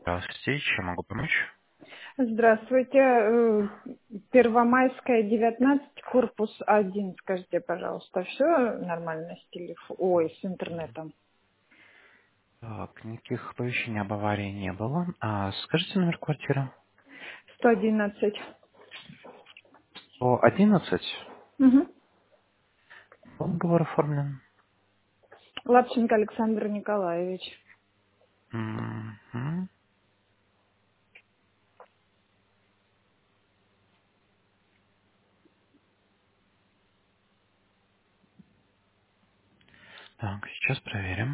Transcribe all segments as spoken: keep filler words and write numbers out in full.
Здравствуйте, чем могу помочь? Здравствуйте. Э, Первомайская, девятнадцать, корпус один. Скажите, пожалуйста, все нормально с телефоном? Ой, с интернетом. Так, никаких оповещений об аварии не было. А скажите номер квартиры. сто одиннадцать. О, одиннадцать. Угу. Он договор оформлен. Лапченко Александр Николаевич. Мгм. Так, сейчас проверим.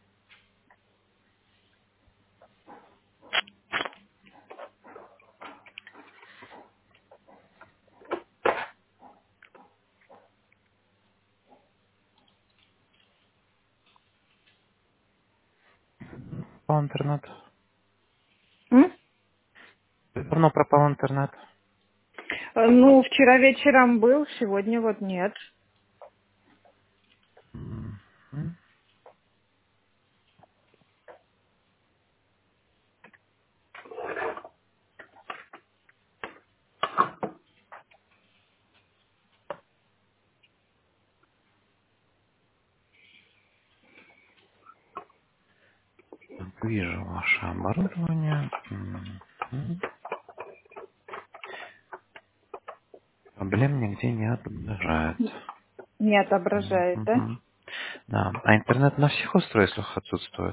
Пропал интернет. М? Давно пропал интернет. Э, Ну, вчера вечером был, сегодня вот нет. Мгм. Так, вижу ваше оборудование. Мгм. Проблем нигде не отображает. Не отображает, да? Мгм. Да. А интернет на всех устройствах отсутствует?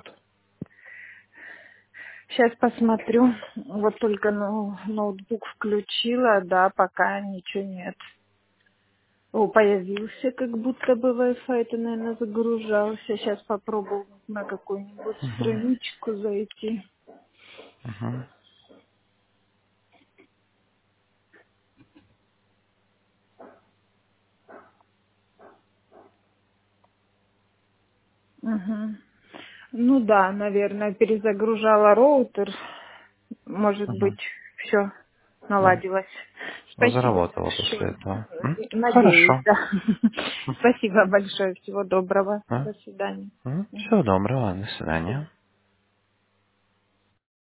Сейчас посмотрю. Вот только ну, ноутбук включила, да, пока ничего нет. О, появился, как будто бы Wi-Fi, это, наверное, загружался. Сейчас попробую на какую-нибудь Мгм. страничку зайти. Мгм. Мгм. Ну да, наверное, перезагружала роутер. Может быть, Мгм. все Да. наладилось. Спасибо Заработала после большое. этого. М? Надеюсь, Хорошо. да. М. Спасибо большое. Всего доброго. Да. До свидания. М. Мгм. Всего доброго. До свидания.